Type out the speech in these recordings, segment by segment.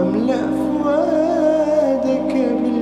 واملأ فؤادك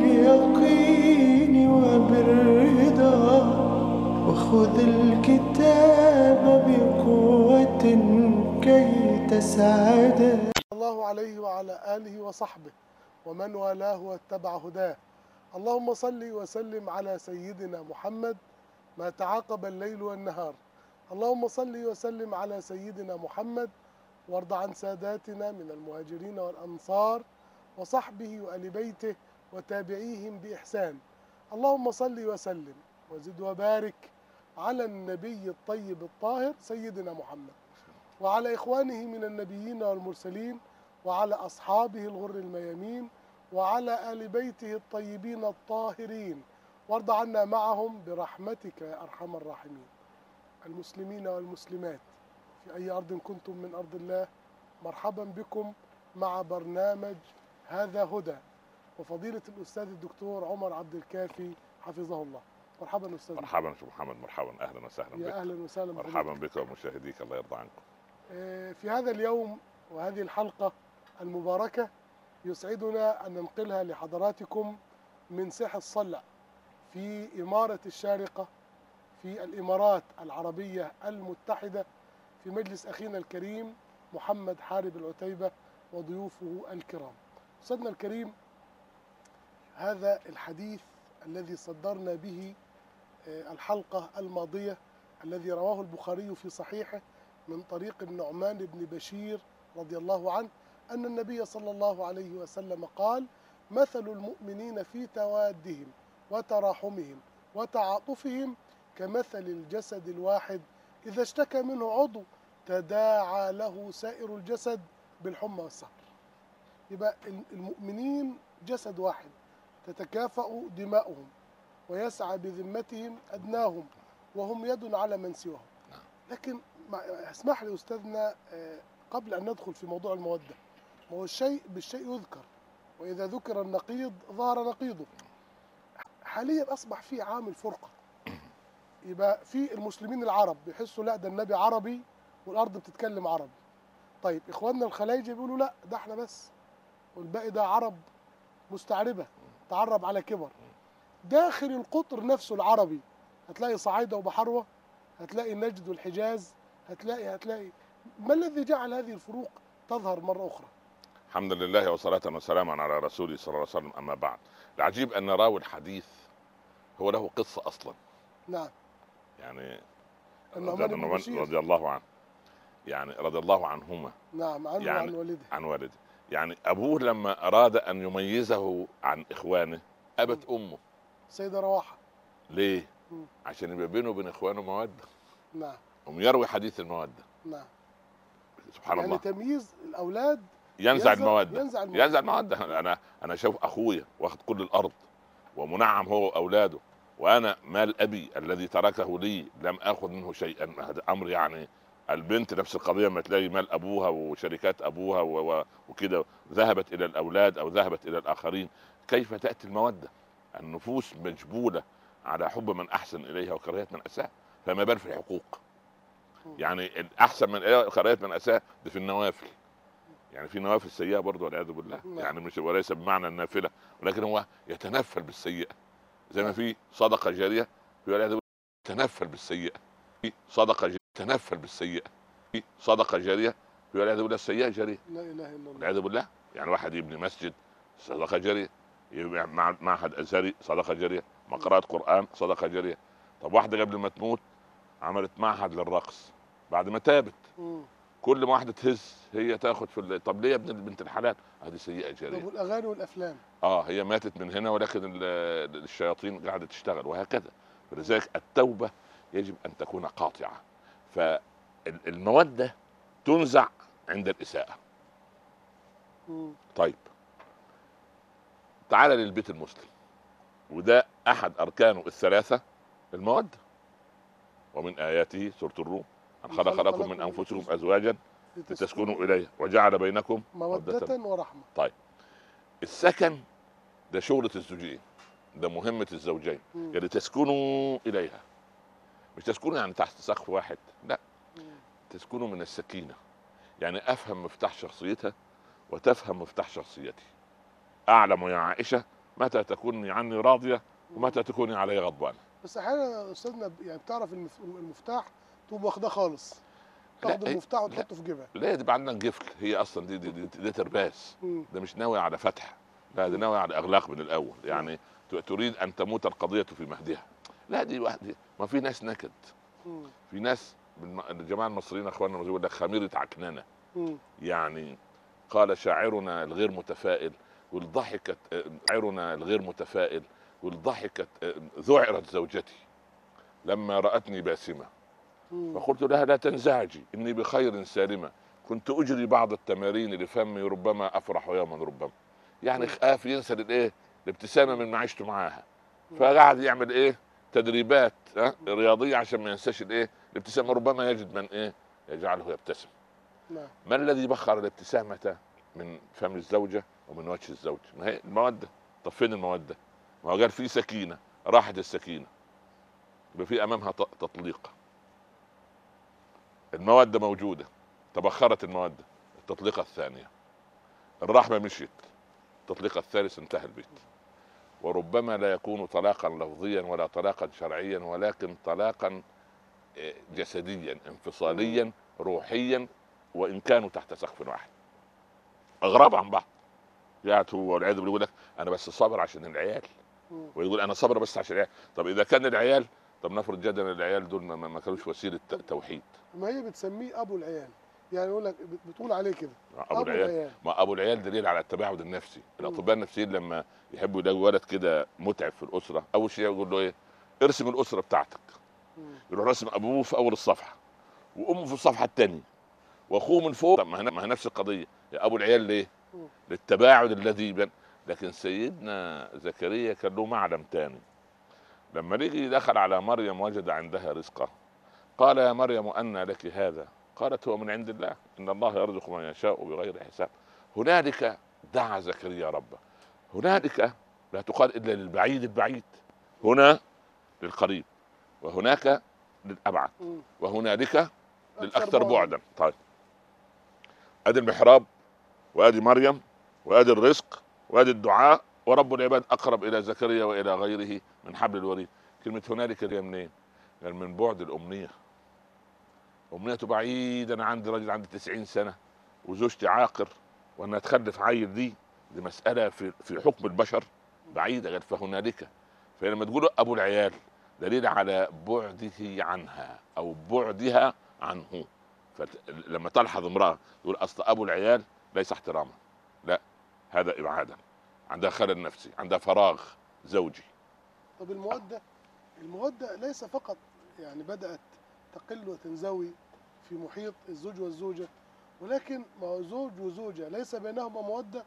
باليقين وبالرضا، وخذ الكتاب بقوة كي تسعد. الله عليه وعلى آله وصحبه ومن والاه واتبع هداه. اللهم صل وسلم على سيدنا محمد ما تعاقب الليل والنهار. اللهم صل وسلم على سيدنا محمد وارض عن ساداتنا من المهاجرين والأنصار وصحبه وآل بيته وتابعيهم بإحسان. اللهم صل وسلم وزد وبارك على النبي الطيب الطاهر سيدنا محمد، وعلى إخوانه من النبيين والمرسلين، وعلى أصحابه الغر الميامين، وعلى آل بيته الطيبين الطاهرين، وارض عنا معهم برحمتك يا أرحم الراحمين. المسلمين والمسلمات في أي أرض كنتم من أرض الله، مرحبا بكم مع برنامج هذا هدى، وفضيلة الأستاذ الدكتور عمر عبد الكافي حفظه الله. مرحبا أستاذ. مرحبا شيخ محمد، مرحبا، أهلا وسهلا بك. يا أهلا وسهلا بك. مرحبا بك ومشاهديك، الله يرضى عنكم. في هذا اليوم وهذه الحلقة المباركة يسعدنا أن ننقلها لحضراتكم من ساحة الصلع في إمارة الشارقة في الإمارات العربية المتحدة، في مجلس أخينا الكريم محمد حارب العتيبة وضيوفه الكرام. أستاذنا الكريم، هذا الحديث الذي صدرنا به الحلقة الماضية الذي رواه البخاري في صحيحه من طريق النعمان بن بشير رضي الله عنه أن النبي صلى الله عليه وسلم قال: مثل المؤمنين في توادهم وتراحمهم وتعاطفهم كمثل الجسد الواحد إذا اشتكى منه عضو تداعى له سائر الجسد بالحمى والسهر. يبقى المؤمنين جسد واحد، تتكافأ دماؤهم ويسعى بذمتهم أدناهم، وهم يد على من سواهم. لكن اسمح لي أستاذنا قبل أن ندخل في موضوع المودة، ما هو الشيء بالشيء يذكر، وإذا ذكر النقيض ظهر نقيضه. حاليا أصبح في عامل فرقة، يبقى في المسلمين العرب بيحسوا لا ده النبي عربي والأرض بتتكلم عربي. طيب إخواننا الخلايجة بيقولوا لا ده احنا بس، والباقي ده عرب مستعربة تعرب على كبر. داخل القطر نفسه العربي هتلاقي صعيدة وبحروة، هتلاقي نجد والحجاز، هتلاقي ما الذي جعل هذه الفروق تظهر مرة أخرى؟ الحمد لله وصلاة وسلاما على رسوله صلى الله عليه وسلم. أما بعد، العجيب أن راوي الحديث هو له قصة أصلا. نعم. يعني النعمان بن بشير رضي الله عنه، يعني رضي الله عنهما. نعم، عنه يعني وعن والده. عن والده. يعني أبوه لما أراد أن يميزه عن إخوانه أبت أمه سيدة رواحة. ليه؟ عشان يبقى بينه وبين إخوانه مودة. نعم. يروي حديث المودة. نعم. سبحان يعني الله. تمييز الأولاد ينزع المودة. ينزع المودة. أنا شوف أخويا واخد كل الأرض ومنعم هو وأولاده، وأنا مال أبي الذي تركه لي لم آخذ منه شيئا. هذا أمر يعني. البنت نفس القضية، ما تلاقي مال أبوها وشركات أبوها وكده ذهبت إلى الأولاد أو ذهبت إلى الآخرين. كيف تأتي المودة؟ النفوس مجبولة على حب من أحسن إليها وكراهية من أساء، فما بال في الحقوق. يعني الأحسن من إليها وكراهية من أساء ده في النوافل. يعني في نوافل سيئة برضه والعياذ بالله. يعني مش وليس بمعنى النافلة، ولكن هو يتنفل بالسيئة. زي ما في صدقة جارية، في والعياذ بالله يتنفل بالسيئة. في صدقة جارية تنفل بالسيئة. في صدقة جارية، في والعياذ بالله السيئة جارية. لا إله إلا الله. والعياذ بالله. يعني واحد يبني مسجد صدقة جارية، يبقى معهد أزهري صدقة جارية، مقرأة قرآن صدقة جارية. طب واحدة قبل ما تموت عملت معهد للرقص بعد ما تابت، كل ما واحدة تهز هي تاخد في طب ليه يا ابن بنت الحلال؟ هذه سيئة جارية. طب والأغاني والأفلام؟ هي ماتت من هنا، ولكن الشياطين قاعدة تشتغل وهكذا. فلذلك التوبة يجب أن تكون قاطعة. فالمودة تنزع عند الإساءة. طيب تعال للبيت المسلم، وده أحد أركانه الثلاثة المودة. ومن آياته سورة الروم أن خلق لكم من أنفسكم أزواجا لتسكنوا إليها وجعل بينكم مودة ورحمة. طيب السكن ده شغلة الزوجين، ده مهمة الزوجين. يعني تسكنوا إليها، مش تسكنوا يعني تحت سقف واحد، لا، تسكنوا من السكينة. يعني أفهم مفتاح شخصيتها وتفهم مفتاح شخصيتي. اعلم يا عائشه متى تكوني عني راضيه ومتى تكوني علي غضبانه. بس احيانا يا استاذنا يعني بتعرف المفتاح تقوم واخداه خالص، لا تاخد المفتاح لا وتحطه في جيبها. لا، دي عندنا جفل، هي اصلا دي ترباس. مم. ده مش ناوي على فتح، لا، ده ناوي على اغلاق من الاول. يعني تريد ان تموت القضيه في مهدها. لا، دي واحد، ما في ناس نكد، مم. في ناس الجماعه المصريين اخواننا يقول لك خميره عكننه. مم. يعني قال شاعرنا الغير متفائل والضحكت، شاعرنا الغير متفائل والضحكت، ذعرت زوجتي لما رأتني باسمة مم. فقلت لها لا تنزعجي إني بخير سالمة، كنت أجري بعض التمارين لفمي ربما أفرح يوما ربما. يعني خاف ينسى الإيه الابتسامة من معيشته معاها، فقعد يعمل إيه تدريبات رياضية عشان ما ينساش الإيه الابتسامة، ربما يجد من إيه يجعله يبتسم. نعم. ما الذي بخر الابتسامة من فم الزوجة ومن وجه الزوج؟ ما هي المودة. طب فين المودة؟ ما هو قال في سكينة، راحت السكينة يبقى في أمامها تطليقة. المودة موجودة، تبخرت المودة، التطليقة الثانية، الرحمة مشيت، التطليقة الثالث انتهى البيت. وربما لا يكون طلاقا لفظيا ولا طلاقا شرعيا، ولكن طلاقا جسديا انفصاليا روحيا، وإن كانوا تحت سقف واحد أغراب عن بعض. يعني هو والعياذ بالله يقول لك انا بس صابر عشان العيال، ويقول انا صابر بس عشان العيال. طب اذا كان العيال، طب نفرض جدا العيال دول ما كانوش وسيله توحيد. ما هي بتسميه ابو العيال، يعني يقول لك بتقول عليه كده ابو العيال. ما ابو العيال دليل على التباعد النفسي. الاطباء النفسيين لما يحبوا يلاقوا ولد كده متعب في الاسره، اول شيء يقول له ايه؟ ارسم الاسره بتاعتك. يروح رسم ابوه في اول الصفحه وامه في الصفحه الثانيه واخوه من فوق. ما هي نفس القضيه يا ابو العيال. ليه؟ للتباعد الذي بين. لكن سيدنا زكريا كان له معلم تاني. لما نيجي دخل على مريم وجد عندها رزقا، قال يا مريم أنى لك هذا؟ قالت هو من عند الله، إن الله يرزق من يشاء بغير حساب. هنالك دعا زكريا ربه. هنالك لا تقال إلا للبعيد البعيد، هنا للقريب، وهناك للأبعد، وهنالك للأكثر بعدا. طيب أدي المحراب، وادي مريم، وادي الرزق، وادي الدعاء، ورب العباد اقرب الى زكريا والى غيره من حبل الوريد. كلمه هنالك دي منين؟ قال من بعد الامنيه. امنيته بعيد. انا عندي راجل عنده 90 سنه وزوجتي عاقر، وانا تخلف عيل دي مساله في حكم البشر بعيده. قال فهنالك. فلما تقول ابو العيال دليل على بعده عنها او بعدها عنه. فلما تلحظ امراه تقول اصل ابو العيال ليس احتراما، لا، هذا ابعادا، عندها خلل نفسي، عندها فراغ زوجي. طب المودة ليس فقط يعني بدأت تقل وتنزوي في محيط الزوج والزوجة، ولكن مع زوج وزوجة ليس بينهما مودة،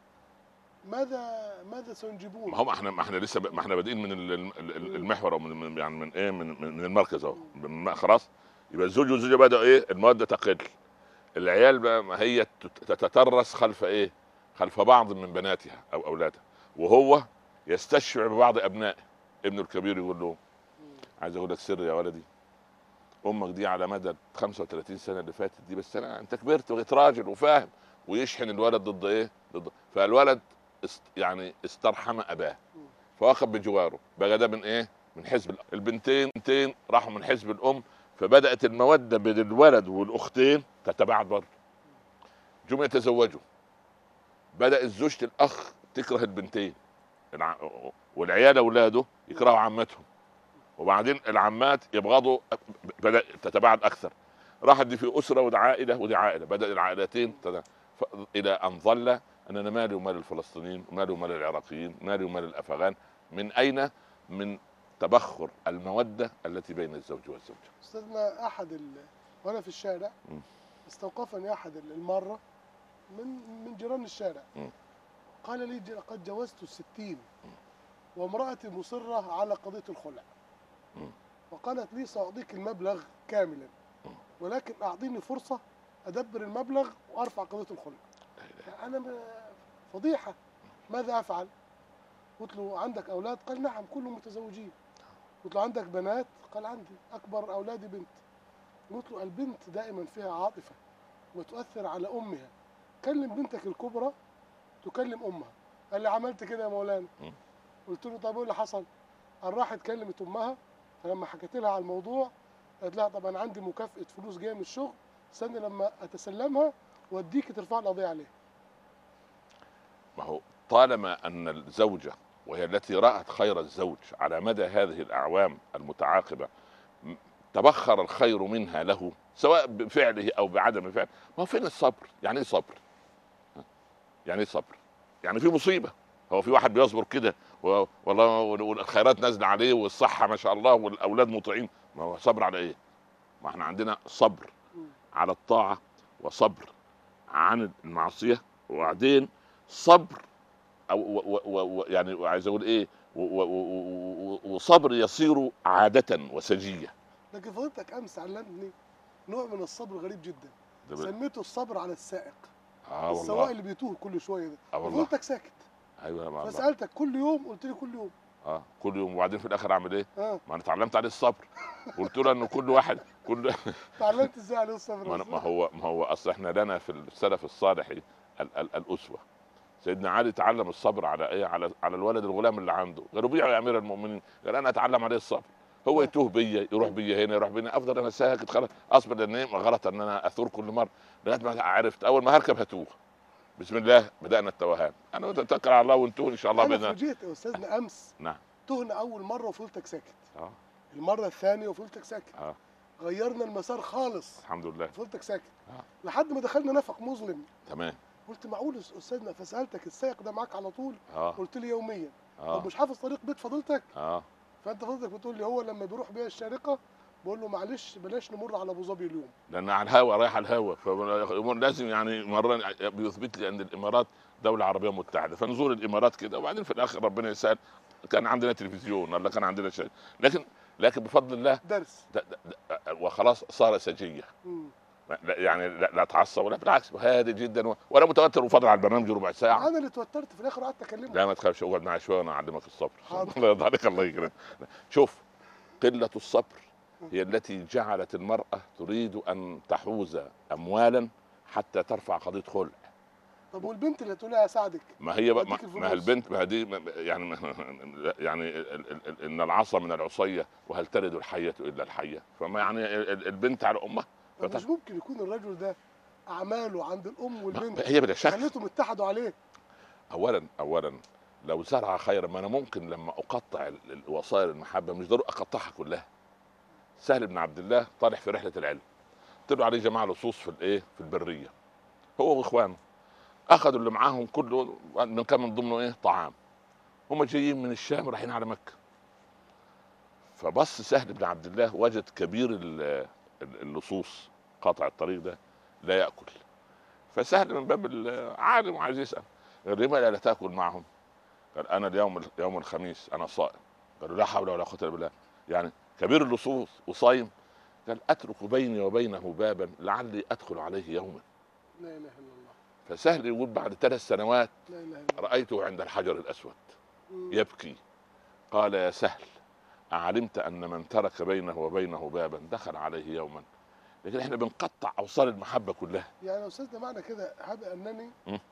ماذا سينجبون؟ ما احنا لسه ما احنا بادئين من المحور، او من يعني من ايه من المركز اهو. خلاص يبقى الزوج والزوجه بدأوا ايه الموده تقل. العيال بقى ما هي تتترس خلف ايه؟ خلف بعض من بناتها او اولادها، وهو يستشفع ببعض ابنائه. ابنه الكبير يقول له عايز اقول لك سر يا ولدي، امك دي على مدى 35 سنه اللي فاتت دي، بس انت كبرت وبقيت راجل وفاهم. ويشحن الولد ضد ايه؟ ضد. فالولد يعني استرحم اباه فواخد بجواره. بقى ده من ايه؟ من حزب البنتين راحوا من حزب الام، فبدات الموده بين الولد والاختين تتباعد برضه. جم يتزوجوا، بدا الزوجة الاخ تكره البنتين، والعيال اولاده يكرهوا عمتهم، وبعدين العمات يبغضوا، بدا تتباعد اكثر. راحت دي في اسره ودي عائله ودي عائله، بدا العائلتين الى ان ظل اننا مالي ومال الفلسطينيين، مالي ومال العراقيين، مالي ومال الافغان. من اين؟ من تبخر الموده التي بين الزوج والزوجه. استاذنا وانا في الشارع استوقفني احد الماره من جيران الشارع، قال لي قد جاوزت 60 وامرأتي مصرة على قضية الخلع، وقالت لي سأعطيك المبلغ كاملا ولكن أعطيني فرصة أدبر المبلغ وأرفع قضية الخلع. أنا فضيحة، ماذا أفعل؟ قلت له عندك أولاد؟ قال نعم كلهم متزوجين. قلت له عندك بنات؟ قال عندي، أكبر أولادي بنت. قلت له البنت دائما فيها عاطفة وتؤثر على أمها، كلم بنتك الكبرى تكلم امها. قال لي عملت كده يا مولانا. مم. قلت له طب ايه اللي حصل؟ قال راحت كلمت امها، فلما حكيت لها على الموضوع قالت لها طب انا عندي مكافاه فلوس جايه من الشغل، استني لما اتسلمها واديكي ترفع القضيه عليها. ما هو طالما ان الزوجه وهي التي رأت خير الزوج على مدى هذه الاعوام المتعاقبه م- تبخر الخير منها له سواء بفعله او بعدم فعله، ما هو فين الصبر؟ يعني ايه صبر؟ يعني ايه صبر؟ يعني في مصيبه، هو في واحد بيصبر كده والله والخيرات نازله عليه والصحه ما شاء الله والاولاد مطيعين، ما هو صبر على ايه؟ ما احنا عندنا صبر مم. على الطاعه، وصبر عن المعصيه، وبعدين صبر او يعني عايز اقول ايه وصبر يصير عاده وسجيه. لكن فضيلتك امس علمتني نوع من الصبر غريب جدا، ده سميته الصبر على السائق. السواق والله. اللي بيتوه كل شويه ده، والله. فضيلتك ساكت. ايوه والله. فسالتك كل يوم قلت لي كل يوم. كل يوم، وبعدين في الاخر اعمل ايه؟ اه ما انا اتعلمت عليه الصبر. قلت له انه كل واحد كل اتعلمت ازاي عليه الصبر؟ ما هو اصل احنا لنا في السلف الصالح الاسوه. سيدنا علي تعلم الصبر على ايه؟ على الولد الغلام اللي عنده، قالوا بيعوا يا امير المؤمنين، قال انا اتعلم عليه الصبر. هو يتوه بيا، يروح بيا هنا، يروح بينا، افضل انا ساكت خلاص اصبر، لان ايه غلط ان انا اثور كل مره، لغايه ما عرفت اول ما هركب هتوه. بسم الله بدانا التوهان، انا اتوكل على الله وانتوه ان شاء الله انا باذن. فوجئت يا استاذنا امس. نعم. تهنا اول مره وفضلتك ساكت. اه المره الثانيه وفضلتك ساكت. اه غيرنا المسار خالص. الحمد لله. فضلتك ساكت آه. لحد ما دخلنا نفق مظلم. تمام. قلت معقول استاذنا؟ فسالتك السائق ده معاك على طول؟ قلت لي يوميا. طب مش حافظ طريق بيت فضيلتك؟ فانت فضلتك بتقول لي هو لما بيروح بيها الشارقه بقول له معلش بلاش نمر على ابو ظبي اليوم، لان على الهوا رايح على الهوا، فلازم يعني مره بيثبت لي ان الامارات دوله عربيه متحده، فنزور الامارات كده، وبعدين في الاخر ربنا يسهل كان عندنا تلفزيون ولا كان عندنا شيء، لكن بفضل الله درس وخلاص صار سجيه. يعني لا اتعصب ولا بالعكس هادي جدا ولا متوتر، وفضل على البرنامج ربع ساعه. انا اللي توترت في الاخر قعدت اكلمه. لا ما تخافش، اقعد معي شويه وانا اعلمك الصبر. الله يرضى عليك، الله يكرمك. شوف، قله الصبر هي التي جعلت المراه تريد ان تحوز اموالا حتى ترفع قضيه خلع. طب والبنت اللي تقول لها اساعدك؟ ما هي ما هي البنت، ما هي دي يعني يعني ان العصا من العصيه وهل تلد الحيه الا الحيه، فما يعني البنت على امها. مش ممكن يكون الرجل ده اعماله عند الام والبنت هي بلا شك خليتهم اتحدوا عليه. اولا لو زرع خيرا، ما انا ممكن لما اقطع وسائل المحبه مش ضروري اقطعها كلها. سهل بن عبد الله طالع في رحله العلم، طلعوا عليه جماعه لصوص في في البريه، هو واخوانه، اخذوا اللي معاهم كله، من كان من ضمنه ايه؟ طعام. هم جايين من الشام رايحين على مكه، فبص سهل بن عبد الله وجد كبير اللصوص قاطع الطريق ده لا ياكل، فسهل من باب العالم وعايز يسال، قال لما لا تاكل معهم؟ قال انا يوم الخميس انا صائم. قالوا لا حول ولا قوه الا بالله، يعني كبير اللصوص وصايم؟ قال اترك بيني وبينه بابا لعلي ادخل عليه يوما. لا اله الا الله. فسهل يقول بعد 3 سنوات لا اله الا الله رايته عند الحجر الاسود يبكي. قال يا سهل اعلمت ان من ترك بينه وبينه بابا دخل عليه يوما؟ لكن احنا بنقطع اوصال المحبه كلها. يعني يا استاذنا معنى كده هذا انني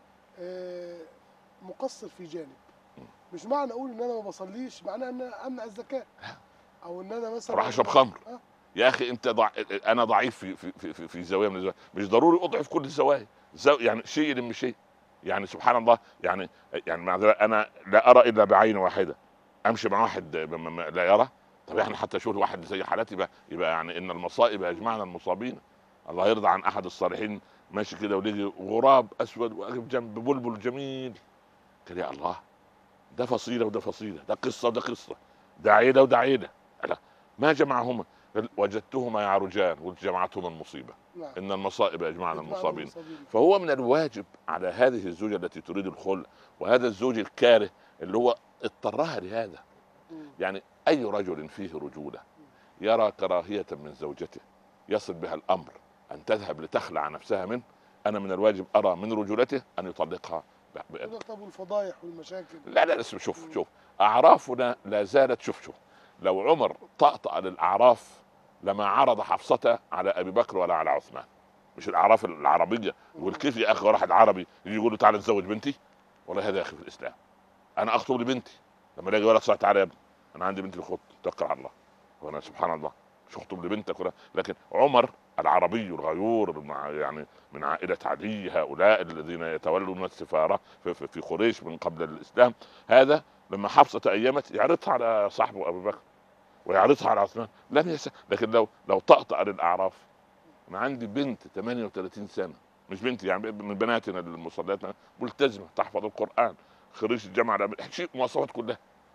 مقصر في جانب. مش معنى اقول ان انا ما بصليش معناه ان انا امنع الزكاه او ان انا مثلا راح اشرب خمر. يا اخي انت انا ضعيف في زاويه من الزوايا، مش ضروري اضعف كل الزوايا، يعني شيء يلم شيء. يعني سبحان الله، يعني انا لا ارى الا بعين واحده، امشي مع واحد لا يرى. طب احنا حتى شوف واحد زي حالتي يبقى يعني ان المصائب اجمعنا المصابين. الله يرضى عن احد الصالحين ماشي كده ولقي غراب اسود واقف جنب بلبل جميل، قال يا الله، ده فصيله وده فصيله، ده قصه وده قصه، ده عيله وده عيله، ما جمعهما؟ وجدتهما يعرجان وجمعتهما المصيبه. نعم. ان المصائب اجمعنا المصابين. فهو من الواجب على هذه الزوجه التي تريد الخلع وهذا الزوج الكاره اللي هو اضطرها لهذا، يعني اي رجل فيه رجوله يرى كراهيه من زوجته يصل بها الامر ان تذهب لتخلع نفسها منه، انا من الواجب ارى من رجولته ان يطلقها. طب والفضايح والمشاكل؟ لا شوف اعرافنا لا زالت. شوف لو عمر طأطأ للاعراف لما عرض حفصة على ابي بكر ولا على عثمان. مش الاعراف العربيه، يقول كيف يا اخي واحد عربي يجي يقول له تعالى تزوج بنتي؟ والله هذا يا اخي في الاسلام. انا اخطب لبنتي لما الاقي ولد صح تعالى يا ابني انا عندي بنتي بخط توكل على الله. وانا سبحان الله مش اخطب لبنتك ولا. لكن عمر العربي الغيور يعني من عائله عدي، هؤلاء الذين يتولون السفاره في قريش من قبل الاسلام، هذا لما حفصه تأيمت يعرضها على صاحبه ابو بكر ويعرضها على عثمان لم لكن لو طأطأ للاعراف. انا عندي بنت 38 سنه، مش بنتي يعني من بناتنا المصليات، ملتزمه تحفظ القران، خريج الجامعه، شيء مواصفات كلها.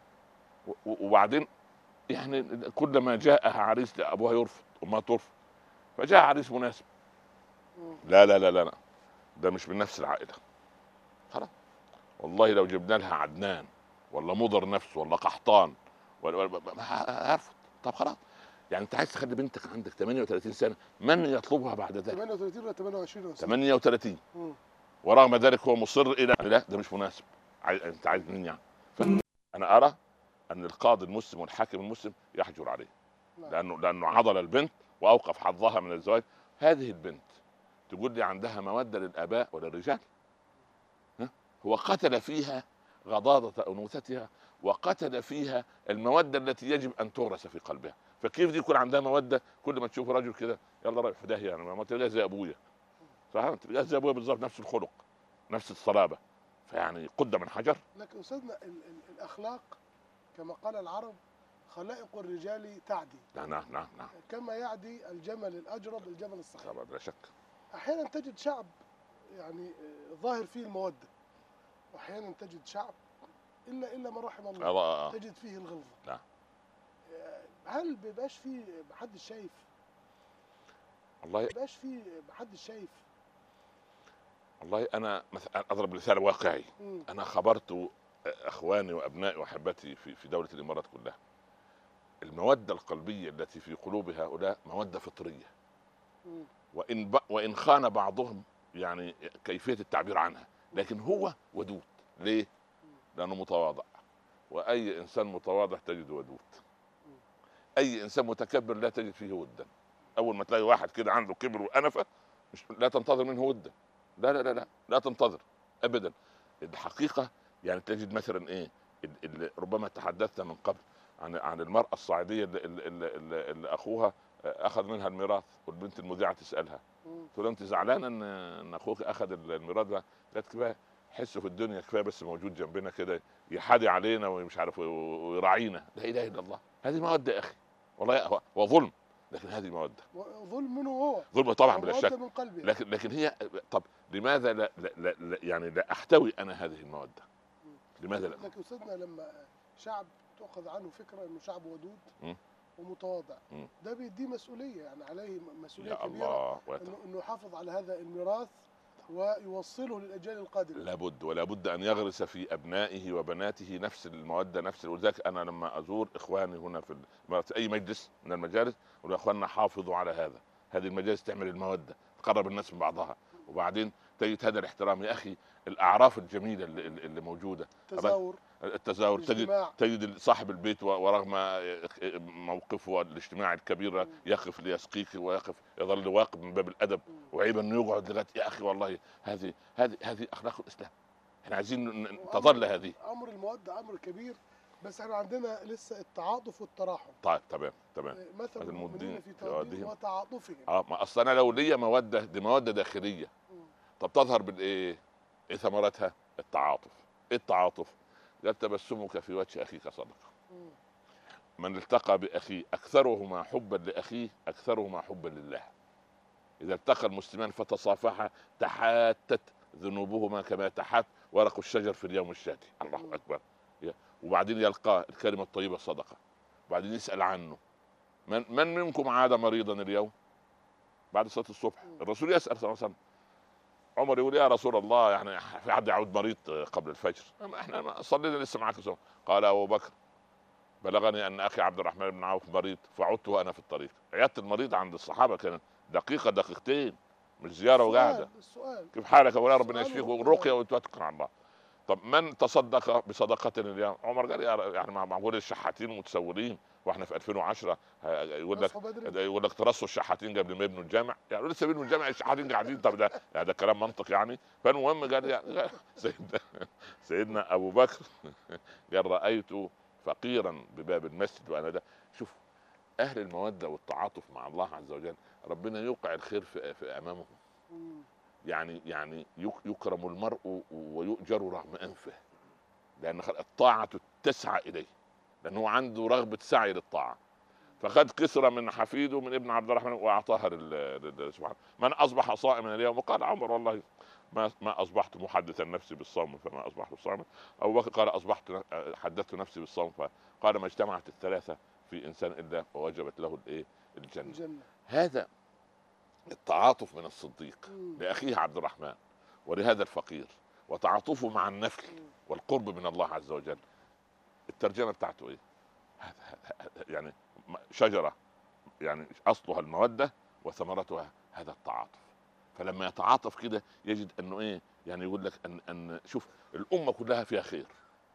وبعدين يعني كلما جاءها عريس ابوها يرفض وما ترفض، فجاء عريس مناسب. لا لا لا لا ده مش من نفس العائله. خلاص والله لو جبنا لها عدنان ولا مضر نفسه ولا قحطان ولا هرفض. طب خلاص يعني انت عايز تخلي بنتك عندك 38 سنه، من يطلبها بعد ذلك؟ 38 ولا 28 ولا 38. ورغم ذلك هو مصر الى لا ده مش مناسب. انت عايز مين يعني؟ انا ارى ان القاضي المسلم والحاكم المسلم يحجر عليه، لانه عضل البنت واوقف حظها من الزواج. هذه البنت تقول لي عندها موده للاباء وللرجال؟ هو قتل فيها غضاضه انوثتها، وقتل فيها الموده التي يجب ان تورث في قلبها. فكيف دي يكون عندها موده؟ كل ما تشوف رجل كده يلا رايح في داهيه، يعني ما تلقاش زي ابويا، صح؟ تلقاش زي ابويا بالظبط، نفس الخلق نفس الصلابه، فيعني قد من حجر. لكن استاذنا الاخلاق كما قال العرب خلائق الرجال تعدي. نعم كما يعدي الجمل الاجرب الجمل الصحيح. بلا شك. احيانا تجد شعب يعني ظاهر فيه الموده، واحيانا تجد شعب الا ما رحم الله تجد فيه الغلظه. نعم. هل بيبقاش فيه محدش شايف؟ والله بيبقاش فيه محدش شايف. والله انا مثلا اضرب مثال واقعي. انا خبرت اخواني وابنائي واحبتي في دوله الامارات كلها، الموده القلبيه التي في قلوب هؤلاء موده فطريه، وان خان بعضهم يعني كيفيه التعبير عنها، لكن هو ودود. ليه؟ لانه متواضع، واي انسان متواضع تجد ودود. اي انسان متكبر لا تجد فيه ودا. اول ما تلاقي واحد كده عنده كبر وانفه لا تنتظر منه ودا، لا لا لا لا, لا تنتظر ابدا. الحقيقه يعني تجد مثلا ايه اللي ربما تحدثنا من قبل عن المراه الصعيديه اللي اخوها اخذ منها الميراث، والبنت المذيعه تسالها تقول انت زعلانه ان اخوك اخذ الميراث ده؟ قالت كفايه حسه في الدنيا، كفايه بس موجود جنبنا كده يحادي علينا ومش عارف ويراعينا. لا اله الا الله، هذه موده يا اخي والله، وظلم، لكن هذه موده. ظلم منه هو، ظلم طبعا بلا شك، من قلبي. لكن هي طب لماذا لا يعني لا احتوي انا هذه الموده؟ لماذا لا؟ لكن استاذنا لما شعب تؤخذ عنه فكره انه شعب ودود ومتواضع، ده بيديه مسؤوليه، يعني عليه مسؤوليه كبيره انه يحافظ على هذا الميراث ويوصله للاجيال القادمه. لابد ولا بد ان يغرس في ابنائه وبناته نفس الموده نفس. ولذلك انا لما ازور اخواني هنا في اي مجلس من المجالس اقول يا اخواننا حافظوا على هذا، هذه المجالس تعمل الموده، تقرب الناس من بعضها، وبعدين تجد هذا الاحترام يا اخي. الاعراف الجميله اللي موجوده، التزاور تجد صاحب البيت ورغم موقفه الاجتماعي الكبير يقف ليسقيك ويقف يظل واقف من باب الادب، وعيب انه يقعد لغايه يا اخي والله هذه اخلاق الاسلام. احنا عايزين تظل هذه. امر الموده امر كبير، بس احنا عندنا لسه التعاطف والتراحم. طيب تمام مثل المؤمنين في تودهم وتعاطفهم. ما اصل انا لو ليا موده دي موده داخليه. طب تظهر بالايه؟ ايه ثمرتها؟ التعاطف. ايه التعاطف؟ قال تبسمك في وجه اخيك صدقه. من التقى باخيه اكثرهما حبا لاخيه اكثرهما حبا لله. اذا التقى المسلمان فتصافحا تحاتت ذنوبهما كما تحات ورق الشجر في اليوم الشاتي. الله اكبر. وبعدين يلقى الكلمه الطيبه صدقه، وبعدين يسال عنه من منكم عاد مريضا اليوم؟ بعد صلاه الصبح الرسول يسال صلى الله عليه وسلم. عمر يقول يا رسول الله يعني في حد يعود مريض قبل الفجر؟ احنا صلينا لسه معك. قال ابو بكر بلغني ان اخي عبد الرحمن بن عوف مريض فعدت وانا في الطريق. عياده المريض عند الصحابه كانت دقيقه دقيقتين، مش زياره وقاعده. كيف حالك؟ ولا ربنا يشفيك، والرقيه وتوكل على الله. طب من تصدق بصدقه اليوم؟ عمر قال يعني معقول الشحاتين المتسولين واحنا في 2010 يقول لك، يصحوا بدري. يقول لك ترصوا الشحاتين قبل ما يبنوا الجامع، يعني لسه بيبنوا الجامع الشحاتين قاعدين؟ طب ده يعني ده كلام منطق يعني. فالمهم قال يعني سيدنا ابو بكر قال رايت فقيرا بباب المسجد وانا ده. شوف اهل الموده والتعاطف مع الله عز وجل، ربنا يوقع الخير في امامهم. مم. يعني يكرم المرء ويؤجر رغم انفه، لان الطاعه تسعى اليه، لانه عنده رغبه سعي للطاعه. فخد كسرى من حفيده من ابن عبد الرحمن واعطاها سبحان من اصبح صائما اليوم. وقال عمر والله ما اصبحت محدثا نفسي بالصوم فما اصبحت صائما. ابو بكر قال اصبحت حدثت نفسي بالصوم، فقال ما اجتمعت الثلاثه في انسان الا ووجبت له الايه؟ الجنه. الجنة. هذا التعاطف من الصديق مم. لاخيه عبد الرحمن ولهذا الفقير، وتعاطفه مع النفل مم. والقرب من الله عز وجل. الترجمه بتاعته ايه؟ يعني شجره يعني اصلها الموده وثمرتها هذا التعاطف. فلما يتعاطف كده يجد انه ايه؟ يعني يقول لك ان شوف الامه كلها فيها خير،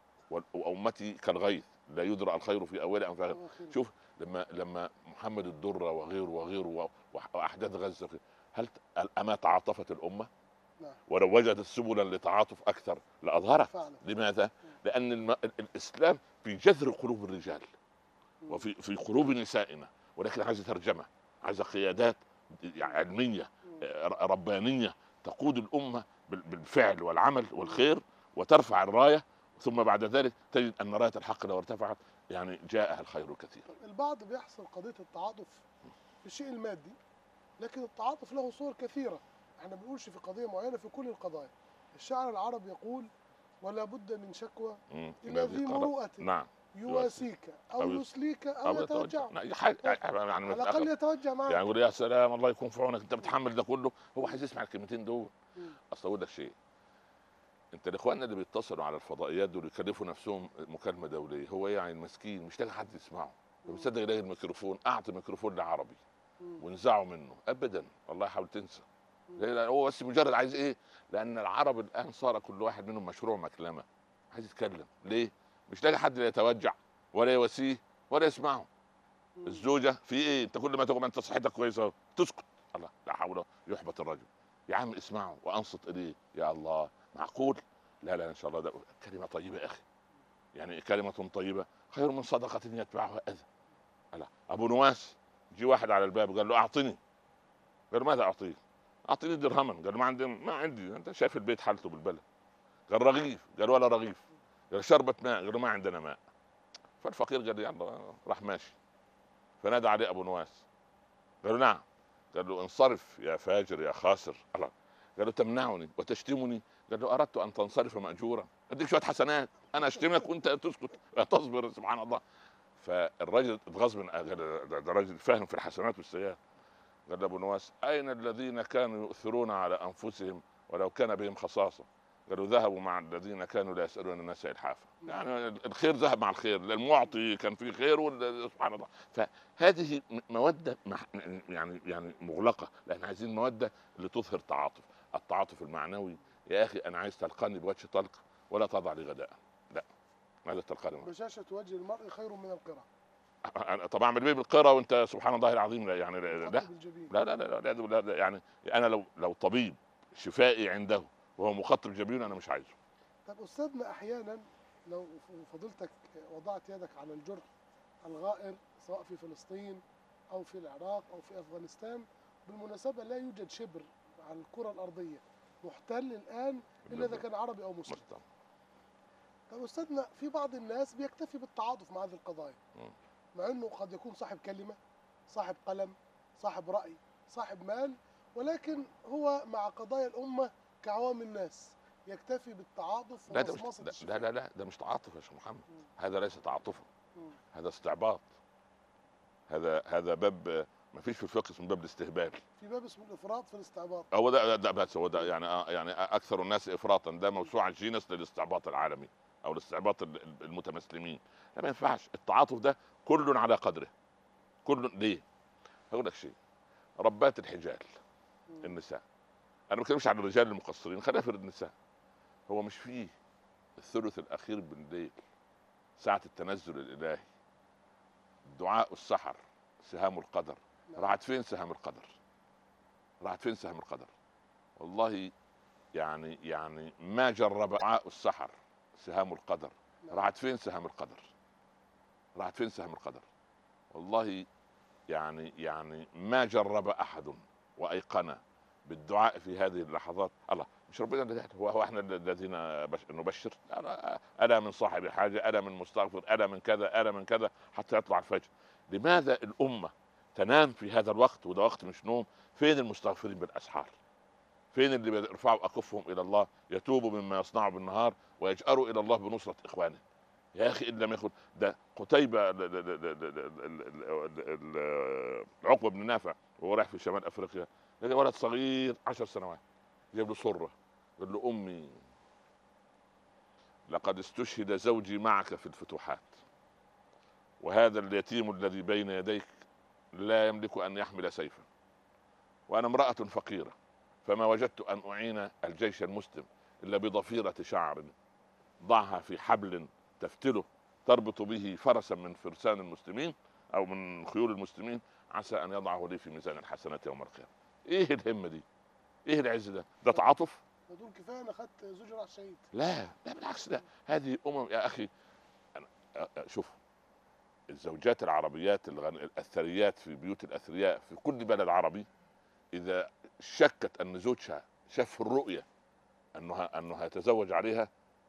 وامتي كالغيث لا يدرى الخير في اولها ام في آخرها. شوف لما محمد الدره وغيره واحداث غزه، هل اما تعاطفت الامه؟ نعم. ولو وجدت سبلا لتعاطف اكثر لاظهرت. فعلا. لماذا؟ لان الاسلام في جذر قلوب الرجال مم. وفي قلوب نسائنا، ولكن عايزه ترجمه، عايزه قيادات علميه مم. ربانيه تقود الامه بالفعل والعمل والخير وترفع الرايه. ثم بعد ذلك تجد ان رايه الحق لو ارتفعت يعني جاءها الخير الكثير. البعض بيحصل قضية التعاطف في الشيء المادي، لكن التعاطف له صور كثيرة. احنا ما بنقولش في قضية معينة، في كل القضايا. الشاعر العربي يقول: ولا بد من شكوى إلى ذي مروءة نعم يواسيك أو يسليك أو يتوجع. يعني على الأقل يتوجع معك. يعني يقول يا سلام الله يكون في عونك، انت بتحمل ده كله. هو عايز يسمع الكلمتين دول. مم. اصل اقول لك شيء، انت الاخوان اللي بيتصلوا على الفضائيات دول يكلفوا نفسهم مكالمه دوليه، هو ايه يعني المسكين مش لاقي حد يسمعه، فبيصدق يلاقي الميكروفون. اعطي ميكروفون لعربي مم. وانزعوا منه ابدا، والله حاول تنسى. مم. لا، هو بس مجرد عايز ايه؟ لان العرب الان صار كل واحد منهم مشروع مكلمه، عايز يتكلم. ليه؟ مش لاقي حد لا يتوجع ولا يواسيه ولا يسمعه. مم. الزوجه في ايه؟ انت كل ما تقول انت صحتك كويسه تسكت. الله لا حول، يحبط الرجل. يا عم اسمعه وانصت اليه. يا الله معقول؟ لا ان شاء الله ده كلمه طيبه يا اخي، يعني كلمه طيبه خير من صدقه يتبعها اذى. لا ابو نواس جي واحد على الباب قال له اعطني. قال له ماذا اعطيك؟ اعطيني درهما. قال له ما عندي انت شايف البيت حالته بالبلد. قال رغيف. قال ولا رغيف. قال شربة ماء. قال له ما عندنا ماء. فالفقير قال يلا راح ماشي. فنادى عليه ابو نواس قال له نعم. قال له انصرف يا فاجر يا خاسر. الله. قال له تمنعني وتشتمني. قال له اردت ان تنصرف ماجورا، اديك شويه حسنات، انا اشتمك وانت تسكت تصبر. سبحان الله. فالرجل اتغاظ من ده راجل فاهم في الحسنات والسيئات. قال ابو نواس اين الذين كانوا يؤثرون على انفسهم ولو كان بهم خصاصه؟ قالوا ذهبوا مع الذين كانوا لا يسالون الناس الحافه. يعني الخير ذهب مع الخير، المعطي كان فيه خير سبحان الله. فهذه موده يعني مغلقه، لان عايزين موده اللي تظهر تعاطف. التعاطف المعنوي يا اخي انا عايز تلقاني بوجه طلق ولا تضع لي غداء. لا ماذا تلقاني؟ بشاشة وجه المرء خير من القرى. أنا طبعا اعمل بيه بالقرى وانت سبحان الله العظيم لا يعني لا بالجبين. لا يعني انا لو طبيب شفائي عنده وهو مخطب جبين انا مش عايزه. طب أستاذنا، أحيانا لو فضلتك وضعت يدك على الجرح الغائر سواء في فلسطين أو في العراق أو في أفغانستان، بالمناسبة لا يوجد شبر على الكرة الأرضية محتل الآن إلا إذا كان عربي أو مسلم. طب أستاذنا، في بعض الناس بيكتفي بالتعاطف مع هذه القضايا، مع أنه قد يكون صاحب كلمة، صاحب قلم، صاحب رأي، صاحب مال، ولكن هو مع قضايا الأمة كعوام الناس يكتفي بالتعاطف ومصمصة الشفاء. لا ده مش تعاطف يا شيخ محمد. هذا ليس تعاطفا، هذا استعباط. هذا باب ما فيش في الفقه اسمه باب الاستهبال. في باب اسمه الافراط في الاستعباط. هو ده بس هو ده يعني اكثر الناس افراطا، ده موسوعه جينس للاستعباط العالمي او الاستعباط المتمسلمين. لا ما ينفعش. التعاطف ده كل على قدره. كل ليه؟ هقول لك شيء. ربات الحجال النساء، انا ما بتكلمش عن الرجال المقصرين، خلينا في النساء. هو مش فيه الثلث الاخير بالليل، ساعة التنزل الالهي، دعاء السحر، سهام القدر. راحت فين سهام القدر؟ راحت فين سهام القدر؟ والله يعني ما جرب دعاء السحر سهام القدر. راحت فين سهام القدر؟ راحت فين سهام القدر؟ والله يعني ما جرب احد وايقن بالدعاء في هذه اللحظات. الله، مش ربنا الذي هو احنا الذين نبشر؟ الا من صاحب حاجه، الا من مستغفر، الا من كذا، الا من كذا، حتى يطلع الفجر. لماذا الامه تنام في هذا الوقت وده وقت مش نوم؟ فين المستغفرين بالاسحار؟ فين اللي بيرفعوا اكفهم الى الله، يتوبوا مما يصنعوا بالنهار ويجأروا الى الله بنصرة اخوانه؟ يا اخي ان لم يكن ده قتيبة عقبة بن نافع وهو رايح في شمال افريقيا، لقى ولد صغير 10 سنوات جاب له سره، قال له امي لقد استشهد زوجي معك في الفتوحات، وهذا اليتيم الذي بين يديك لا يملك ان يحمل سيفا، وانا امرأة فقيرة، فما وجدت ان اعين الجيش المسلم الا بضفيرة شعر ضعها في حبل تفتله تربط به فرسا من فرسان المسلمين او من خيول المسلمين، عسى ان يضعه لي في ميزان الحسنات يوم القيامة. ايه الهمة دي؟ ايه العز ده؟ ده تعاطف؟ بدون كفايه انا خدت زوجي راح شهيد. لا لا بالعكس، ده هذه يا اخي. شوف الزوجات العربيات الثريات في بيوت الاثرياء في كل بلد عربي، اذا شكت ان زوجها شاف في الرؤية انه يتزوج عليها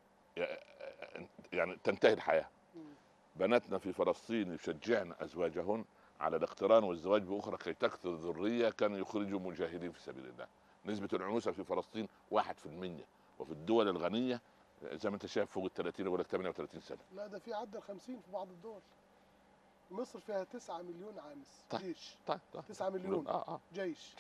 يعني تنتهي الحياة. بناتنا في فلسطين يشجعن ازواجهن على الاقتران والزواج باخرى كي تكثر الذريه، كانوا يخرجوا مجاهدين في سبيل الله. نسبه العنوسه في فلسطين 1%، وفي الدول الغنيه زي ما انت شايف فوق ال 30 ولا 38 سنه. لا ده في عدى ال 50 في بعض الدول. مصر فيها 9 مليون عانس جيش. طيب 9 مليون جيش.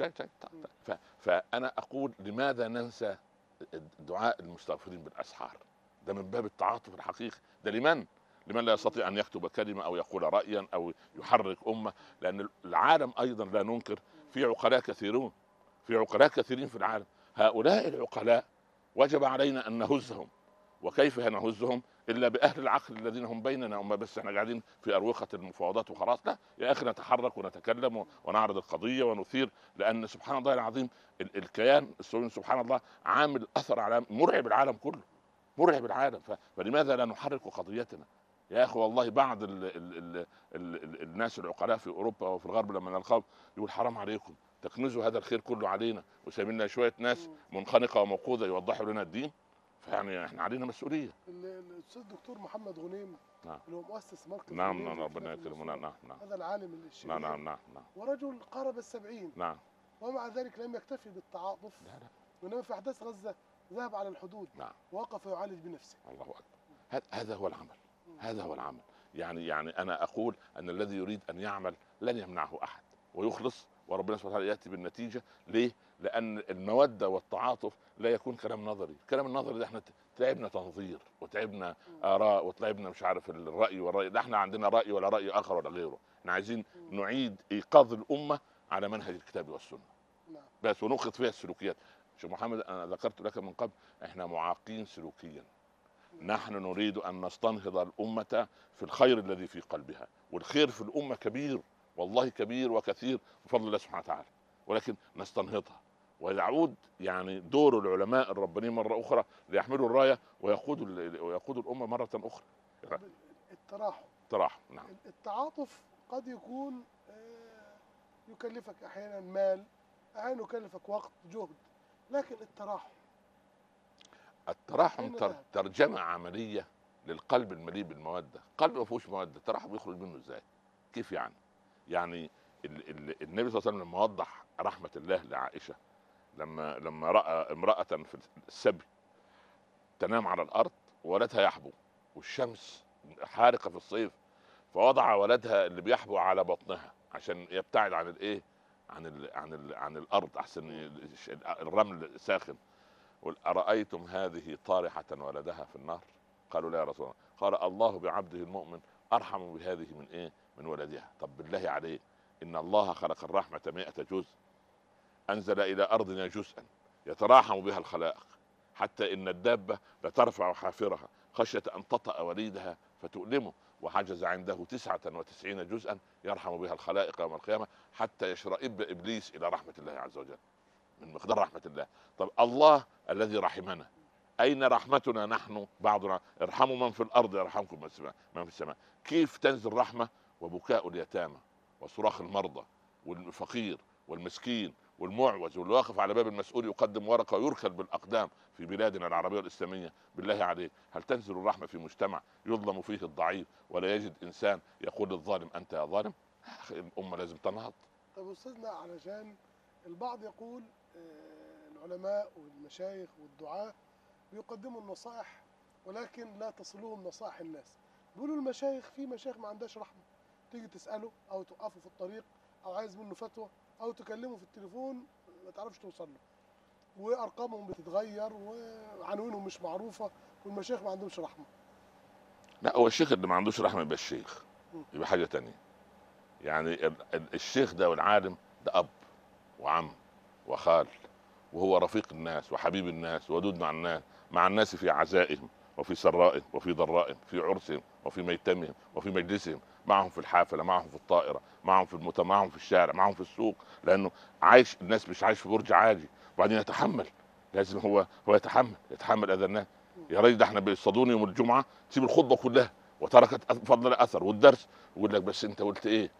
فانا اقول لماذا ننسى دعاء المستغفرين بالاسحار؟ ده من باب التعاطف الحقيقي. ده لمن لا يستطيع ان يكتب كلمه او يقول رايا او يحرك امه، لان العالم ايضا لا ننكر في عقلاء كثيرون، في عقلاء كثيرين في العالم. هؤلاء العقلاء وجب علينا ان نهزهم، وكيف نهزهم الا باهل العقل الذين هم بيننا. هم بس احنا قاعدين في اروقه المفاوضات وخلاص؟ لا يا اخي، نتحرك ونتكلم ونعرض القضيه ونثير، لان سبحان الله العظيم الكيان الصهيوني سبحان الله عامل اثر على مرعب العالم كله، مرعب العالم. فلماذا لا نحرك قضيتنا يا اخي؟ والله بعض الناس العقلاء في اوروبا وفي الغرب لما نلقاهم يقول حرام عليكم تكنزوا هذا الخير كله علينا وسايبين شويه ناس منخنقه وموقوذه يوضحوا لنا الدين. فيعني احنا علينا مسؤوليه. الاستاذ الدكتور محمد غنيم اللي هو مؤسس مركز نعم ربنا يكرمنا. نعم هذا العالم الشهير. نعم ورجل قارب ال70. نعم. ومع ذلك لم يكتفي بالتعاطف. لا وانما في احداث غزه ذهب على الحدود. نعم. ووقف يعالج بنفسه. الله اكبر. هذا هو العمل. هذا هو العمل. يعني انا اقول ان الذي يريد ان يعمل لن يمنعه احد ويخلص، وربنا سبحانه وتعالى ياتي بالنتيجه. ليه؟ لان الموده والتعاطف لا يكون كلام نظري. الكلام النظري ده احنا تعبنا تنظير وتعبنا اراء وتعبنا مش عارف الراي والراي، لا احنا عندنا راي ولا راي اخر ولا غيره. احنا عايزين نعيد ايقاظ الامه على منهج الكتاب والسنه بس، ونخط فيها السلوكيات. شيخ محمد انا ذكرت لك من قبل احنا معاقين سلوكيا. نحن نريد ان نستنهض الامه في الخير الذي في قلبها، والخير في الامه كبير والله، كبير وكثير بفضل الله سبحانه وتعالى، ولكن نستنهضها ويعود يعني دور العلماء الربانيين مره اخرى ليحملوا الرايه ويقودوا الامه مره اخرى. التراحم. نعم. التعاطف قد يكون يكلفك احيانا مال، احيانا يكلفك وقت جهد، لكن التراحم ترجمة عملية للقلب المليء بالمودة. قلب ما فيهوش مودة التراحم يخرج منه ازاي؟ كيف يعني النبي صلى الله عليه وسلم لما وضح رحمة الله لعائشة لما رأى امرأة في السبي تنام على الأرض وولدها يحبو والشمس حارقة في الصيف، فوضع ولدها اللي بيحبو على بطنها عشان يبتعد عن الايه، عن الأرض، احسن الرمل ساخن. قل أرأيتم هذه طارحة ولدها في النار؟ قالوا لا يا رسول الله. قال الله بعبده المؤمن أرحم بهذه من ايه؟ من ولدها. طب بالله عليك، إن الله خلق الرحمة 100 جزء، أنزل إلى أرضنا جزءا يتراحم بها الخلائق، حتى ان الدابه لترفع حافرها خشيه ان تطأ وليدها فتؤلمه، وحجز عنده 99 جزءا يرحم بها الخلائق يوم القيامه حتى يشرئب ابليس الى رحمه الله عز وجل، من مقدار رحمه الله. طب الله الذي رحمنا، اين رحمتنا نحن بعضنا؟ ارحموا من في الارض يرحمكم من في السماء. كيف تنزل رحمه وبكاء اليتامى وصراخ المرضى والفقير والمسكين والمعوز واللي واقف على باب المسؤول يقدم ورقه ويركل بالاقدام في بلادنا العربيه الاسلاميه؟ بالله عليك، هل تنزل الرحمه في مجتمع يظلم فيه الضعيف ولا يجد انسان يقول للظالم انت يا ظالم؟ الامه لازم تنهض. طب استاذنا، علشان البعض يقول العلماء والمشايخ والدعاة بيقدموا النصائح ولكن لا تصلهم نصائح الناس. بيقولوا المشايخ، في مشايخ ما عندهاش رحمه، تيجي تساله او توقفه في الطريق او عايز منه فتوى او تكلمه في التليفون ما تعرفش توصل له، وارقامهم بتتغير وعناوينهم مش معروفه، والمشايخ ما عندهمش رحمه. لا، هو الشيخ اللي ما عندوش رحمه يبقى الشيخ، يبقى حاجه تانية. يعني الشيخ ده والعالم ده اب وعم وخال، وهو رفيق الناس وحبيب الناس ودود مع الناس في عزائهم وفي سرائهم وفي ضرائهم، في عرسهم وفي ميتمهم وفي مجلسهم، معهم في الحافله، معهم في الطائره، معهم في معهم في الشارع، معهم في السوق، لانه عايش. الناس مش عايش في برج عاجي وبعدين يتحمل، لازم هو يتحمل اذى الناس. يا راجل، ده احنا بيصطادوني يوم الجمعه تسيب الخطبه كلها وتركت فضل اثر والدرس، ويقول لك بس انت قلت ايه؟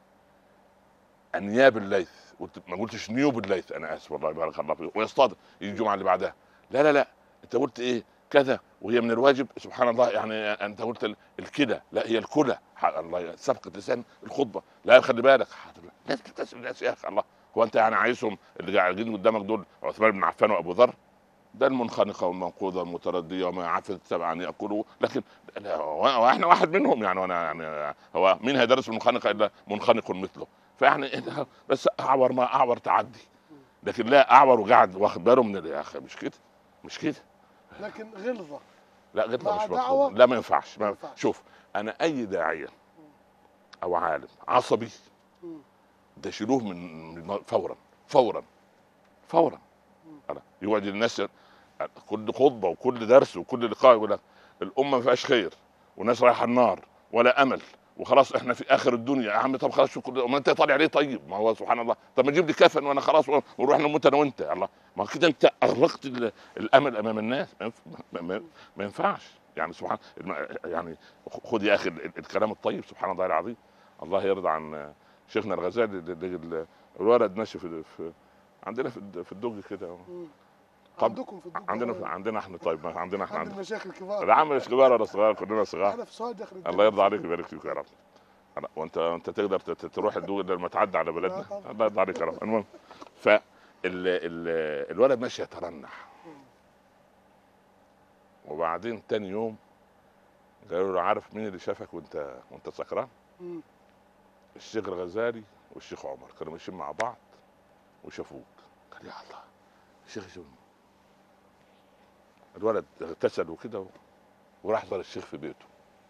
انياب الليث، ما قلتش نيوب الليث، انا اسف والله بارك الله فيك، ويصطاد يجي الجمعه اللي بعدها لا لا لا انت قلت ايه كذا، وهي من الواجب سبحان الله، يعني انت قلت الكلى، لا هي الكلى، الله سبقة لسان الخطبه، لا خلي بالك لازم تسال الناس يا اخي الله. هو انت يعني عايزهم اللي قاعدين قدامك دول عثمان بن عفان وابو ذر؟ ده المنخنقه والمنقوذه والمترديه وما عفت سبعا ياكله، لكن واحنا واحد منهم يعني، وانا يعني هو مين هيدرس المنخنقه الا منخنق مثله؟ فيعني بس اعور ما اعور تعدي، لكن لا اعور وقاعد واخد باله من يا اخي مش كده، مش كده. لكن غلظه، لا غلطه مع مش دعوة مطلوبه، لا ما ينفعش. ما ينفعش. شوف، انا اي داعيه او عالم عصبي ده شيلوه من فورا فورا فورا. يقعد الناس كل خطبه وكل درس وكل لقاء يقول لك الامه ما فيهاش خير والناس رايحه النار ولا امل وخلاص احنا في اخر الدنيا يا عم. طب خلاص شو ما انت طالع عليه طيب، ما هو سبحان الله، طب ما تجيب لي كفن وانا خلاص ونروح نموت انا وانت الله. ما كده انت اغرقت الامل امام الناس، ما ينفعش يعني سبحان. يعني خد يا اخي الكلام الطيب سبحان الله العظيم. الله يرضى عن شيخنا الغزالي، الولد ماشي في عندنا في الدوج كده. عندكم في الدنيا عندنا احنا، طيب ما عندنا احنا عند المشايخ الكبار. لا عم مش كبار ولا صغار، كلنا صغار. احنا في سؤال داخل الله يرضى عليك ويبارك فيك يا رب. وانت تقدر تروح الدوق لما تعدي على بلدنا. الله يرضى عليك يا رب. المهم الولد ماشي يترنح، وبعدين تاني يوم قالوا له عارف مين اللي شافك وانت سكران؟ الشيخ الغزالي والشيخ عمر كانوا ماشيين مع بعض وشافوك. قال يا الله الشيخ يشوفني. الولد اغتسل وكده وراح زار الشيخ في بيته.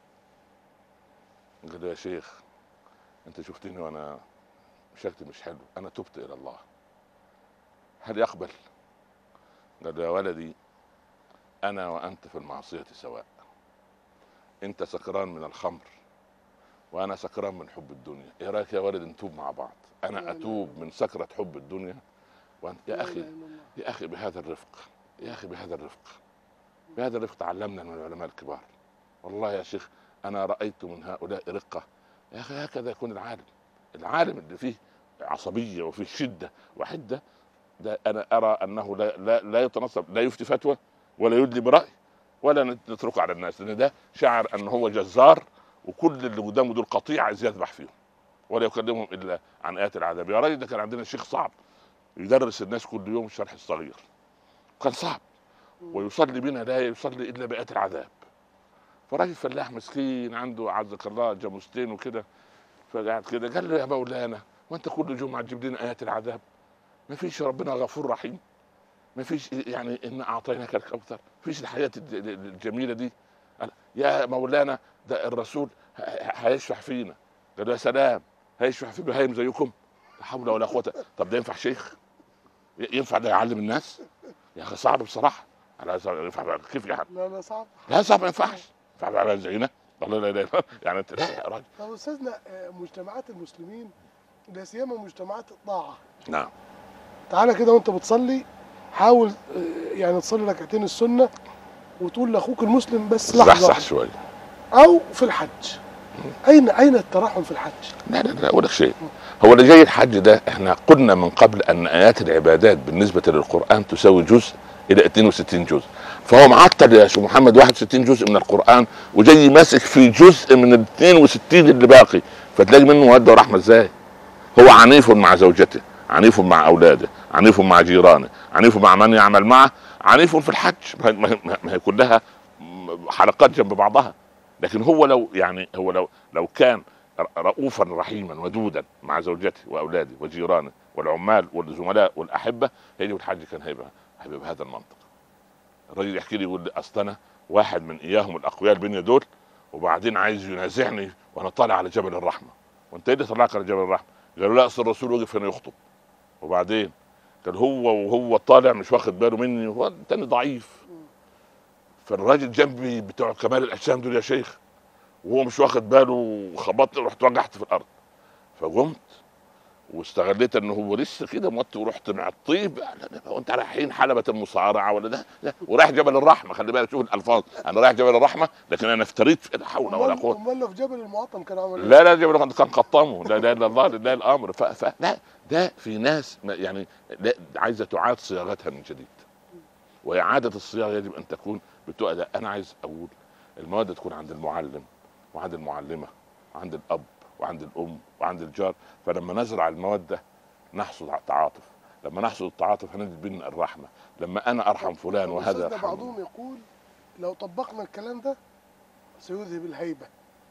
قال له يا شيخ انت شفتني وانا شكلي مش حلو، انا تبت الى الله، هل يقبل؟ قال له يا ولدي انا وانت في المعصية سواء، انت سكران من الخمر وانا سكران من حب الدنيا، ايه رايك يا ولد نتوب مع بعض؟ انا اتوب من سكرة حب الدنيا وانت يا اخي بهذا الرفق، يا اخي بهذا الرفق تعلمنا من العلماء الكبار. والله يا شيخ انا رايت من هؤلاء رقه يا اخي. هكذا يكون العالم اللي فيه عصبيه وفيه شده وحده، ده انا ارى انه لا يتنصب، لا يفتي فتوى ولا يدلي براي ولا نتركه على الناس، لان ده شعر ان هو جزار وكل اللي قدامه دول قطيع عايز يذبح فيهم ولا يكلمهم الا عن ايات العذاب. يا راجل ده كان عندنا شيخ صعب يدرس الناس كل يوم الشرح الصغير، كان صعب، ويصلي بنا لا يصلي الا بايات العذاب. فراجل فلاح مسكين عنده عزك الله جاموستين وكده، فقعد كده قال له يا مولانا وانت كل جمعه تجيب لنا ايات العذاب؟ ما فيش ربنا غفور رحيم؟ ما فيش يعني ان اعطيناك الكوثر؟ ما فيش الحياه الجميله دي؟ يا مولانا ده الرسول هيشفع فينا. قال له يا سلام، هيشفع في بهايم زيكم؟ لا حول ولا قوه. طب ده ينفع شيخ؟ ينفع ده يعلم الناس؟ يا اخي صعب بصراحه. على ينفع كيف يعني؟ لا لا صعب. لا صعب، ما ينفعش. ينفع على زينه؟ والله لا لا لا يعني انت لا يا راجل. طب استاذنا، مجتمعات المسلمين لا سيما مجتمعات الطاعه، نعم. تعالى كده وانت بتصلي حاول يعني تصلي ركعتين السنه وتقول لاخوك المسلم بس لحظه صح واحدة. شويه. او في الحج، اين الترحم في الحج؟ لا لا لا اقول لك شيء، هو اللي جاي الحج ده احنا قلنا من قبل ان ايات العبادات بالنسبه للقران تساوي جزء الى 62 جزء، فهو معطل يا شيخ محمد 61 جزء من القران وجاي ماسك في جزء من ال 62 اللي باقي، فتلاقي منه موده ورحمه ازاي؟ هو عنيف مع زوجته، عنيف مع اولاده، عنيف مع جيرانه، عنيف مع من يعمل معه، عنيف في الحج. ما هي كلها حلقات جنب بعضها. لكن هو لو يعني هو لو كان رؤوفا رحيما ودودا مع زوجته واولاده وجيرانه والعمال والزملاء والاحبه، هيجي الحج كان هيبقى بهذا المنطق. الراجل يحكي لي يقول لي اصل انا واحد من اياهم الاقوياء البنيه دول، وبعدين عايز ينازعني وانا طالع على جبل الرحمه. وانت ايه اللي طلعك على جبل الرحمه؟ قالوا لا اصل الرسول وقف هنا يخطب. وبعدين قال وهو طالع مش واخد باله مني، هو التاني ضعيف. فالراجل جنبي بتوع كمال الاجسام دول يا شيخ وهو مش واخد باله وخبطني ورحت وقعت في الارض. فقمت واستغليت انه هو لسه كده موت ورحت مع الطيب. هو انت رايحين حلبة المصارعه ولا ده؟ لا، ورايح جبل الرحمه. خلي بالك شوف الالفاظ، انا رايح جبل الرحمه لكن انا افتريت لا حول ولا قوه. امال لو في جبل المعطم كان عمل لا لا جبل كان قطمه. لا لا الا الله لله الامر. لا ده في ناس يعني لا عايزه تعاد صياغتها من جديد، واعاده الصياغه يجب ان تكون لا انا عايز اقول المواد تكون عند المعلم وعند المعلمه وعند الاب وعند الام وعند الجار. فلما نزرع الموده نحصل على التعاطف، لما نحصل التعاطف هنجد بين الرحمه. لما انا ارحم فلان وهذا أستاذنا بعضهم يقول لو طبقنا الكلام ده سيذهب الهيبه.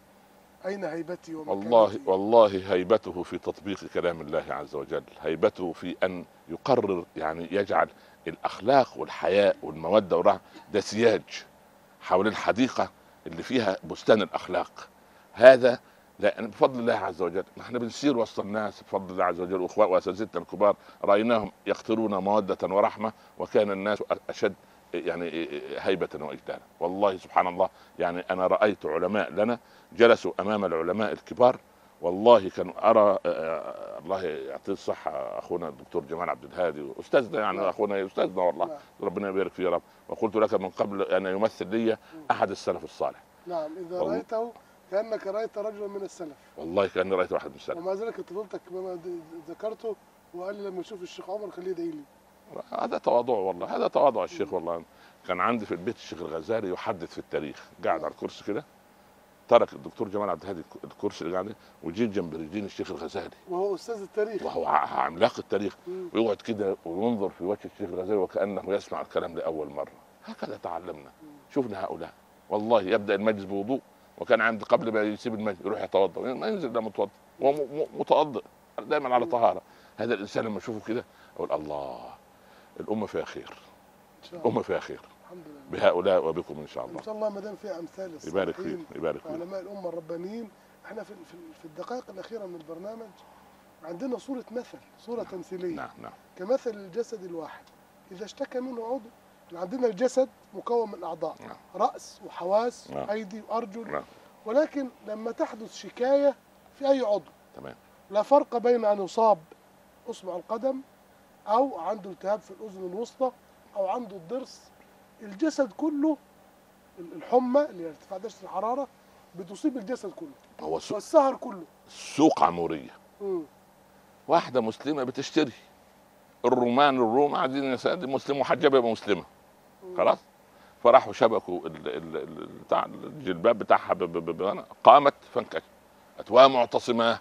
اين هيبتي ومكانتي؟ والله هيبته في تطبيق كلام الله عز وجل، هيبته في ان يقرر يعني يجعل الاخلاق والحياء والموده والرحمه ده سياج حول الحديقه اللي فيها بستان الاخلاق. هذا لا بفضل الله عز وجل. احنا بنسير وسط الناس بفضل الله عز وجل، واخوان واساتذتنا الكبار رايناهم يقتلون موده ورحمه، وكان الناس اشد يعني هيبه واجلالا. والله سبحان الله يعني انا رايت علماء لنا جلسوا امام العلماء الكبار، والله كان ارى الله يعطيه الصحه اخونا الدكتور جمال عبد الهادي استاذنا يعني اخونا استاذنا والله ربنا يبارك فيه يا رب. وقلت لك من قبل ان يمثل لي احد السلف الصالح. نعم اذا رايته كانك رايت رجلا من السلف. والله كاني رايت واحد من السلف. ومع ذلك فضلتك بما ذكرته وقال لي لما اشوف الشيخ عمر خليه يدعي لي. هذا تواضع والله، هذا تواضع الشيخ والله. كان عندي في البيت الشيخ الغزالي يحدث في التاريخ، قاعد على الكرسي كده، ترك الدكتور جمال عبد الهادي الكرسي اللي قاعد وجيت جنب رجلين الشيخ الغزالي وهو استاذ التاريخ وهو عملاق التاريخ، ويقعد كده وينظر في وجه الشيخ الغزالي وكانه يسمع الكلام لاول مره. هكذا تعلمنا. شفنا هؤلاء والله يبدا المجلس بوضوء، وكان عند قبل ما يسيب المجلس يروح يتوضا، ما ينزل ده متوضا ومتوضئ دائما على طهاره. هذا الانسان لما اشوفه كده اقول الله الامه فيها خير، الامه فيها خير الحمد لله بهؤلاء وبكم ان شاء الله. ان شاء الله ما دام فيها امثال يبارك فيك يبارك فيك علماء الامه الربانيين. احنا في الدقائق الاخيره من البرنامج عندنا صوره مثل، صوره تمثيليه. نعم نعم. كمثل الجسد الواحد اذا اشتكى منه عضو، عندنا الجسد مكون من اعضاء، نعم. راس وحواس نعم. وايدي وارجل، نعم. ولكن لما تحدث شكايه في اي عضو تمام لا فرق بين ان يصاب اصبع القدم او عنده التهاب في الاذن الوسطى او عنده الضرس، الجسد كله الحمى اللي هي ارتفاع درجه الحراره بتصيب الجسد كله هو والسهر كله. سوق عموريه واحده مسلمه بتشتري الروم قاعدين يا سيدي مسلم محجبه يبقى مسلمه خلاص، فراحوا شبكوا بتاع الجلباب بتاعها قامت فانكشفت اتوا معتصمه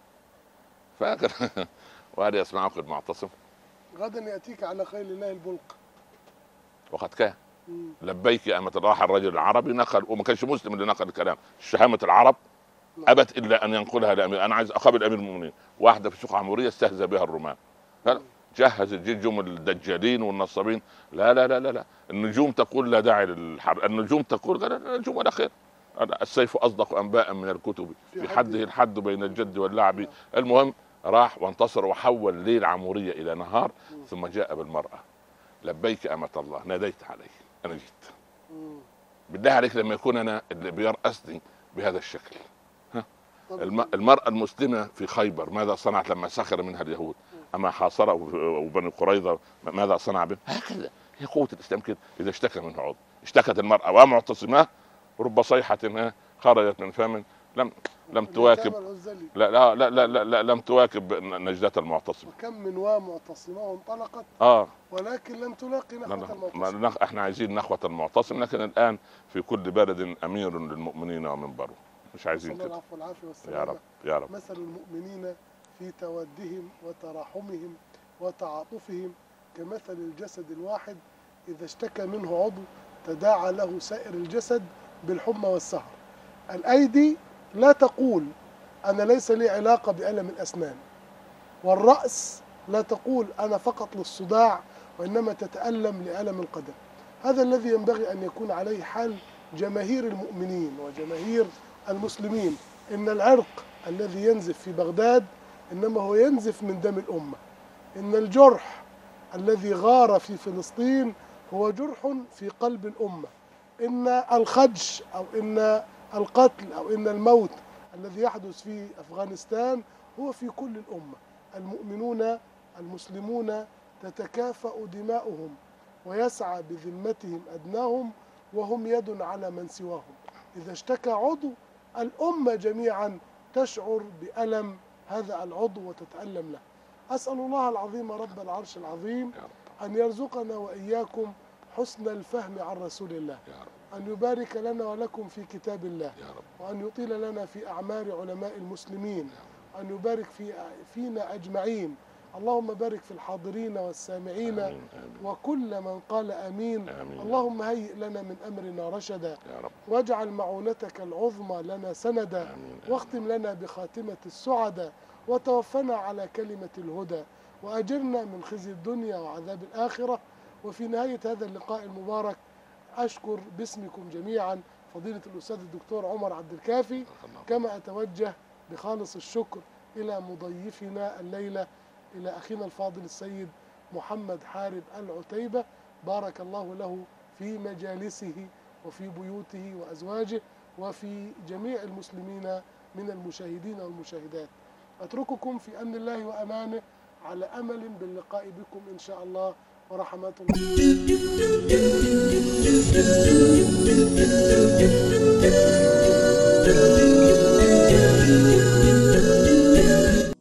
فاكر وهل يسمعك المعتصم غدا ياتيك على خيل الله البلق وقد كان لبيك يا أمة. راح الرجل العربي نقل وما كانش مسلم اللي نقل الكلام، شهامة العرب أبت إلا أن ينقلها لأمير. أنا عايز أقابل أمير المؤمنين. واحدة في سوق عمورية استهزأ بها الرومان، جهز الجيش الدجالين والنصابين. لا لا لا لا لا النجوم تقول لا داعي للحرب، النجوم تقول لا النجوم ولا خير، السيف أصدق أنباء من الكتب في حده الحد بين الجد واللعب. المهم راح وانتصر وحول ليل عمورية إلى نهار، ثم جاء بالمرأة. لبيك أمة الله ناديت عليه انا جيت. بالله عليك لما يكون انا اللي بيرأسني بهذا الشكل. المرأة المسلمة في خيبر ماذا صنعت لما سخر منها اليهود؟ أما حاصرة وبني قريظة ماذا صنع بهم؟ هكذا هي قوة الإسلام كده. إذا اشتكى منه عضو، اشتكت المرأة ومعتصمة، رب صيحة خرجت من فم لم تواكب، لم تواكب نجدة المعتصم. وكم من معتصمة وانطلقت ولكن لم تلاقي نخوة المعتصم. احنا عايزين نخوة المعتصم، لكن الآن في كل بلد أمير للمؤمنين ومنبره، مش عايزين كده. العفو والعافية والسلامة. يا رب يا رب. مثل المؤمنين في تودهم وتراحمهم وتعاطفهم كمثل الجسد الواحد إذا اشتكى منه عضو تداعى له سائر الجسد بالحمى والسهر. الأيدي لا تقول أنا ليس لي علاقة بألم الأسنان، والرأس لا تقول أنا فقط للصداع، وإنما تتألم لألم القدم. هذا الذي ينبغي أن يكون عليه حال جماهير المؤمنين وجماهير المسلمين. إن العرق الذي ينزف في بغداد إنما هو ينزف من دم الأمة. إن الجرح الذي غار في فلسطين هو جرح في قلب الأمة. إن الخدش أو إن القتل أو إن الموت الذي يحدث في أفغانستان هو في كل الأمة. المؤمنون المسلمون تتكافأ دماؤهم ويسعى بذمتهم أدناهم، وهم يد على من سواهم. إذا اشتكى عضو الأمة جميعا تشعر بألم هذا العضو وتتألم له. أسأل الله العظيم رب العرش العظيم أن يرزقنا وإياكم حسن الفهم عن رسول الله، أن يبارك لنا ولكم في كتاب الله، وأن يطيل لنا في أعمار علماء المسلمين، أن يبارك فينا أجمعين. اللهم بارك في الحاضرين والسامعين آمين. وكل من قال آمين. اللهم هيئ لنا من أمرنا رشدا، واجعل معونتك العظمى لنا سندا، واختم لنا بخاتمة السعداء، وتوفنا على كلمة الهدى، وأجرنا من خزي الدنيا وعذاب الآخرة. وفي نهاية هذا اللقاء المبارك أشكر باسمكم جميعا فضيلة الأستاذ الدكتور عمر عبد الكافي، كما أتوجه بخالص الشكر إلى مضيفنا الليلة إلى أخينا الفاضل السيد محمد حارب العتيبة، بارك الله له في مجالسه وفي بيوته وأزواجه وفي جميع المسلمين من المشاهدين والمشاهدات. أترككم في أمن الله وأمانه على أمل باللقاء بكم إن شاء الله ورحمات الله.